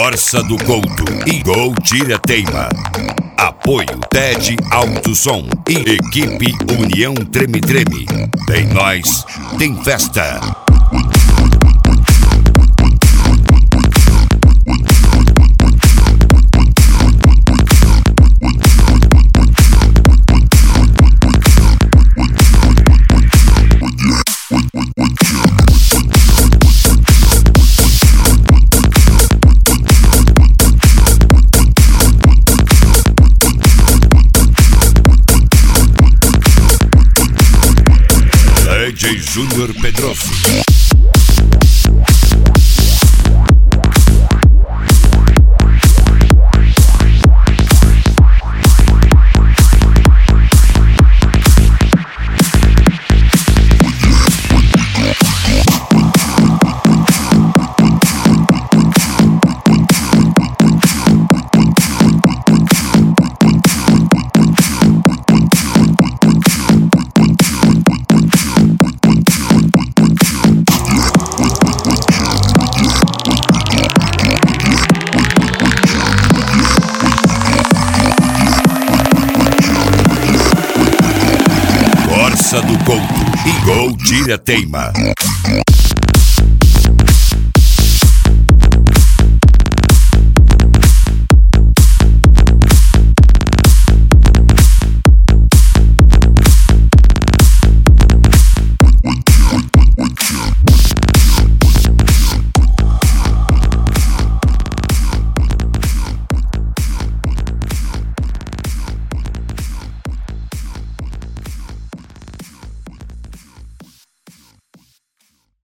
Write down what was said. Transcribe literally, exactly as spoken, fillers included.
Corsa do Couto e Gol Tira Teima. Apoio T E D Alto Som e Equipe União Treme Treme. Tem nós, tem festa. D J Júnior Pedroso. Corsa do Couto e Gol Tira Teima.